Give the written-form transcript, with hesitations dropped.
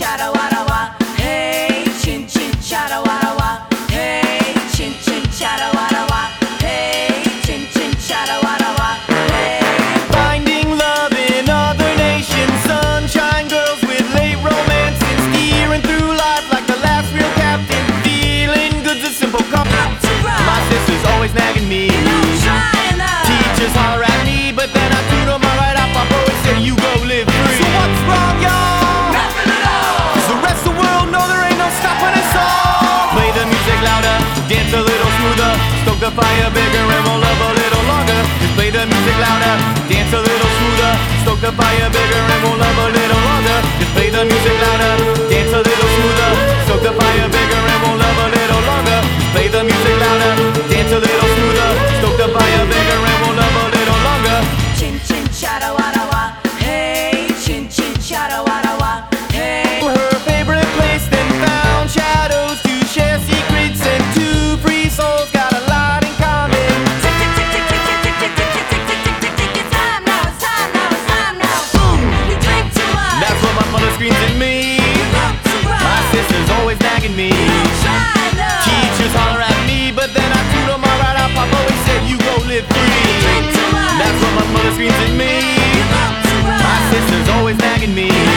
chada wada wa. Hey, chin chin chada wada wa. Hey, chin chin chada wada wa. Hey, chin chin chada wada wa. Hey. Finding love in other nations, sunshine girls with late romance, and steering through life like the last real captain. Feeling good's a simple compliment. My sister's always nagging me. Teachers holler at me, but then I tune on my right off. I've always said you go live free. So what's wrong, y'all? Nothing at all. 'Cause the rest of the world know there ain't no stopping us all. Play the music louder, dance a little smoother, stoke the fire bigger and we'll love a little longer. Just play the music louder, dance a little smoother, stoke the fire bigger and we'll love a little longer. Just play the music louder, dance a little smoother, stoke the fire bigger and we'll love a little longer. Just play the music louder, dance a little smoother, stoke the fire bigger and we'll love a little longer. Chin chin chada wada wa. Hey, chin chin chada wada wa. Hey. Her favorite place, then found shadows to share secrets, and two free souls got a lot in common. Tick tick tick tick tick tick tick tick tick tick tick tick tick tick. It's time now, it's time now, it's time now. Boom, you drink too much. That's what my mother screams at me. You love to run. My sister's always nagging me. You don't try enough. Teachers holler at me, but then I tune on my right off. I've always said you go live free. Drink too much. That's what my mother screams at me. You love to run. My sister's always nagging me.